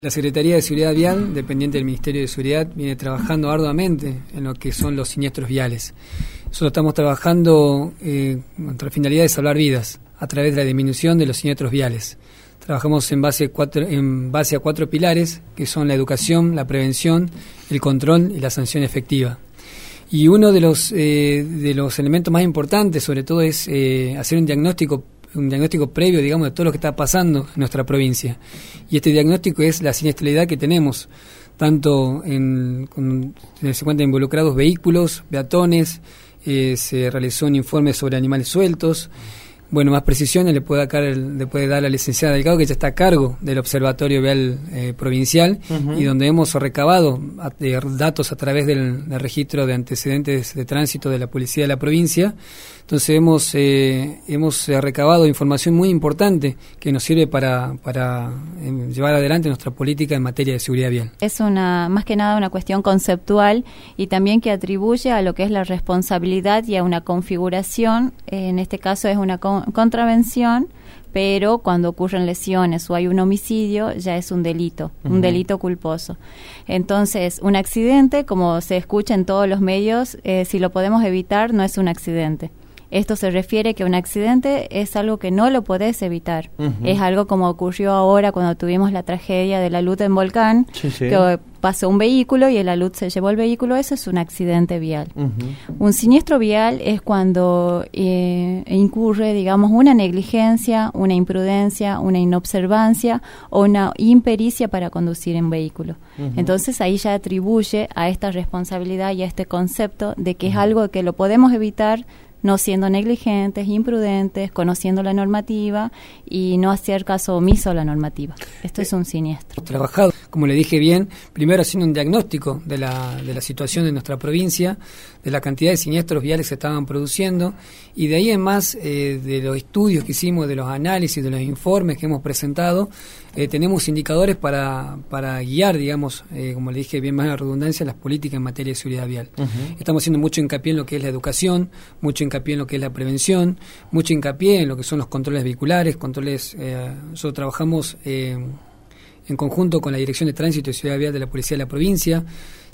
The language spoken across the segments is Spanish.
La Secretaría de Seguridad Vial, dependiente del Ministerio de Seguridad, viene trabajando arduamente en lo que son los siniestros viales. Nosotros estamos trabajando con la finalidad de salvar vidas a través de la disminución de los siniestros viales. Trabajamos en base a cuatro pilares, que son la educación, la prevención, el control y la sanción efectiva. Y uno de los elementos más importantes, sobre todo, es hacer un diagnóstico previo, digamos, de todo lo que está pasando en nuestra provincia. Y este diagnóstico es la siniestralidad que tenemos, tanto se encuentran involucrados vehículos, peatones, se realizó un informe sobre animales sueltos. Bueno, más precisiones le puede dar a la licenciada Delgado, que ya está a cargo del Observatorio Vial Provincial, y donde hemos recabado datos a través del registro de antecedentes de tránsito de la Policía de la provincia. Entonces hemos recabado información muy importante que nos sirve para llevar adelante nuestra política en materia de seguridad vial. Es más que nada una cuestión conceptual y también que atribuye a lo que es la responsabilidad y a una configuración. En este caso es una contravención, pero cuando ocurren lesiones o hay un homicidio ya es un delito, un delito culposo. Entonces, un accidente, como se escucha en todos los medios, si lo podemos evitar, no es un accidente. Esto se refiere que un accidente es algo que no lo podés evitar. Es algo como ocurrió ahora cuando tuvimos la tragedia de la Luz en Volcán, que pasó un vehículo y el alud se llevó el vehículo. Eso es un accidente vial. Un siniestro vial es cuando incurre, digamos, una negligencia, una imprudencia, una inobservancia o una impericia para conducir en vehículo. Entonces ahí ya atribuye a esta responsabilidad y a este concepto de que es algo que lo podemos evitar, no siendo negligentes, imprudentes, conociendo la normativa y no hacer caso omiso a la normativa. Esto es un siniestro. Trabajado, como le dije bien, primero haciendo un diagnóstico de la situación de nuestra provincia, de la cantidad de siniestros viales que se estaban produciendo, y de ahí en más, de los estudios que hicimos, de los análisis, de los informes que hemos presentado, tenemos indicadores para guiar, digamos, como le dije bien más la redundancia, las políticas en materia de seguridad vial. Estamos haciendo mucho hincapié en lo que es la educación, mucho hincapié en lo que es la prevención, mucho hincapié en lo que son los controles vehiculares, nosotros trabajamos en conjunto con la Dirección de Tránsito y Seguridad Vial de la Policía de la provincia.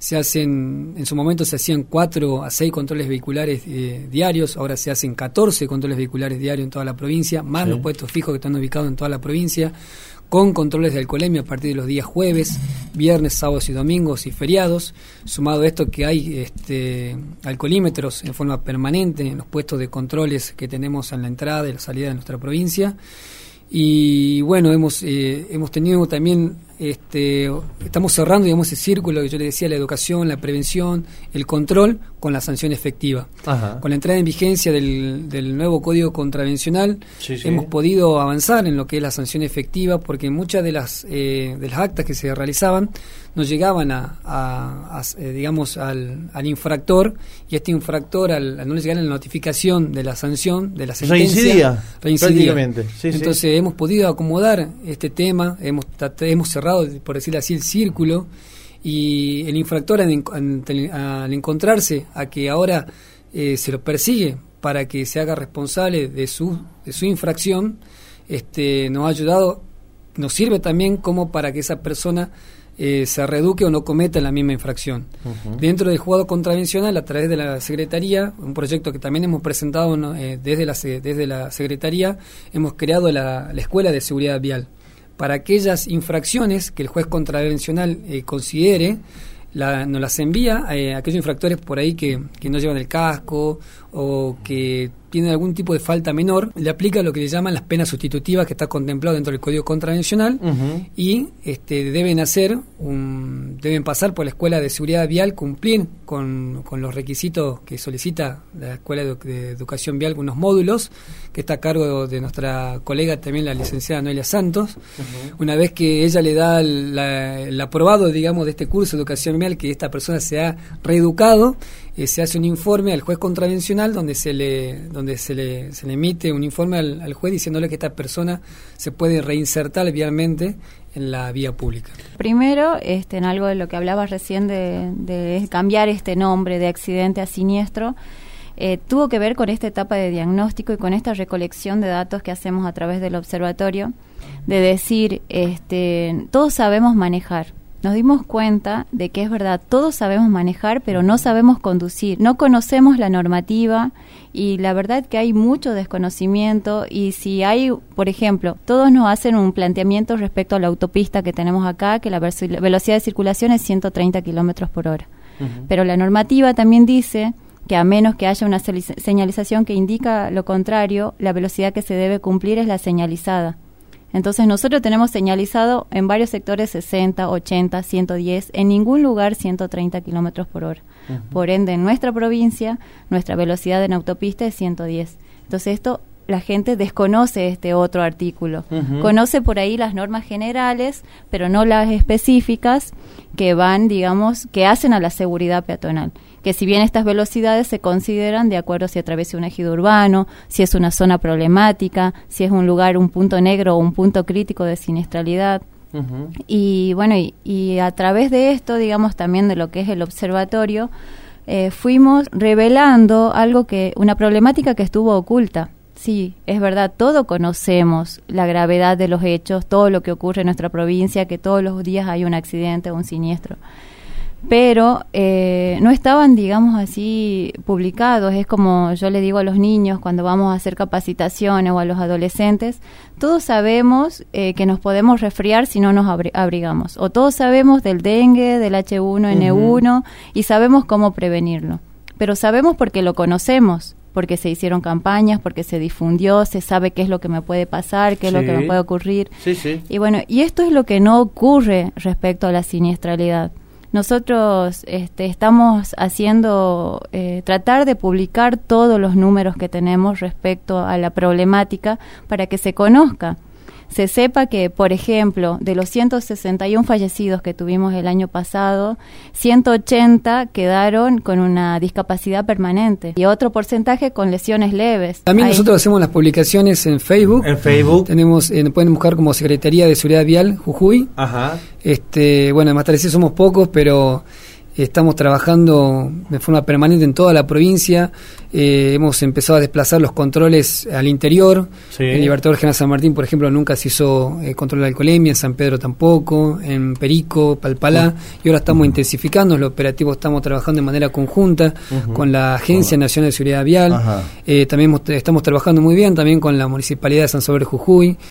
En su momento se hacían 4 a 6 controles vehiculares diarios, ahora se hacen 14 controles vehiculares diarios en toda la provincia, más los puestos fijos que están ubicados en toda la provincia, con controles de alcoholemia a partir de los días jueves, viernes, sábados y domingos y feriados. Sumado a esto que hay alcoholímetros en forma permanente en los puestos de controles que tenemos en la entrada y la salida de nuestra provincia. Y bueno, hemos tenido también, estamos cerrando, digamos, ese círculo que yo le decía, la educación, la prevención, el control con la sanción efectiva. Con la entrada en vigencia del nuevo Código Contravencional, hemos podido avanzar en lo que es la sanción efectiva, porque muchas de las actas que se realizaban no llegaban digamos, al infractor, y este infractor, al no le llegar la notificación de la sanción, de la sentencia, reincidía. Entonces hemos podido acomodar este tema, hemos cerrado, por decirlo así, el círculo, y el infractor al encontrarse a que ahora se lo persigue para que se haga responsable de su infracción, nos ha ayudado, nos sirve también como para que esa persona se reeduque o no cometa la misma infracción. Dentro del juzgado contravencional, a través de la Secretaría, un proyecto que también hemos presentado desde la Secretaría, hemos creado la Escuela de Seguridad Vial. Para aquellas infracciones que el juez contravencional considere, nos las envía a aquellos infractores por ahí que no llevan el casco o que tienen algún tipo de falta menor, le aplica lo que le llaman las penas sustitutivas, que está contemplado dentro del Código Contravencional, y deben pasar por la Escuela de Seguridad Vial, cumplir con los requisitos que solicita la Escuela de Educación Vial, unos módulos que está a cargo de nuestra colega también, la licenciada Noelia Santos. Una vez que ella le da el aprobado, digamos, de este curso de educación vial, que esta persona se ha reeducado, se hace un informe al juez contravencional donde se le emite un informe al juez diciéndole que esta persona se puede reinsertar vialmente en la vía pública. Primero, en algo de lo que hablabas recién de cambiar este nombre de accidente a siniestro, tuvo que ver con esta etapa de diagnóstico y con esta recolección de datos que hacemos a través del observatorio, de decir, todos sabemos manejar. Nos dimos cuenta de que es verdad, todos sabemos manejar, pero no sabemos conducir, no conocemos la normativa y la verdad que hay mucho desconocimiento y si hay, por ejemplo, todos nos hacen un planteamiento respecto a la autopista que tenemos acá, que la velocidad de circulación es 130 kilómetros por hora. Pero la normativa también dice que a menos que haya una señalización que indica lo contrario, la velocidad que se debe cumplir es la señalizada. Entonces nosotros tenemos señalizado en varios sectores 60, 80, 110, en ningún lugar 130 kilómetros por hora. Por ende, en nuestra provincia, nuestra velocidad en autopista es 110. Entonces esto, la gente desconoce este otro artículo. Conoce por ahí las normas generales, pero no las específicas que van, digamos, que hacen a la seguridad peatonal. Que si bien estas velocidades se consideran de acuerdo si atraviesa un ejido urbano, si es una zona problemática, si es un lugar, un punto negro o un punto crítico de siniestralidad. Y bueno, y a través de esto, digamos, también de lo que es el observatorio, fuimos revelando una problemática que estuvo oculta. Sí, es verdad, todos conocemos la gravedad de los hechos, todo lo que ocurre en nuestra provincia, que todos los días hay un accidente o un siniestro. Pero no estaban, digamos así, publicados. Es como yo le digo a los niños cuando vamos a hacer capacitaciones o a los adolescentes, todos sabemos que nos podemos resfriar si no nos abrigamos. O todos sabemos del dengue, del H1N1 y sabemos cómo prevenirlo. Pero sabemos porque lo conocemos, porque se hicieron campañas, porque se difundió, se sabe qué es lo que me puede pasar, qué es lo que me puede ocurrir. Y bueno, y esto es lo que no ocurre respecto a la siniestralidad. Nosotros estamos haciendo, tratar de publicar todos los números que tenemos respecto a la problemática para que se conozca. Se sepa que, por ejemplo, de los 161 fallecidos que tuvimos el año pasado, 180 quedaron con una discapacidad permanente y otro porcentaje con lesiones leves. También nosotros hacemos las publicaciones en Facebook. Tenemos, pueden buscar como Secretaría de Seguridad Vial Jujuy. Bueno, además tal somos pocos, pero estamos trabajando de forma permanente en toda la provincia. Hemos empezado a desplazar los controles al interior. En Libertador General San Martín, por ejemplo, nunca se hizo control de alcoholemia, en San Pedro tampoco, en Perico, Palpalá, y ahora estamos intensificando el operativo, estamos trabajando de manera conjunta con la Agencia Nacional de Seguridad Vial. También estamos trabajando muy bien también con la Municipalidad de San Salvador de Jujuy.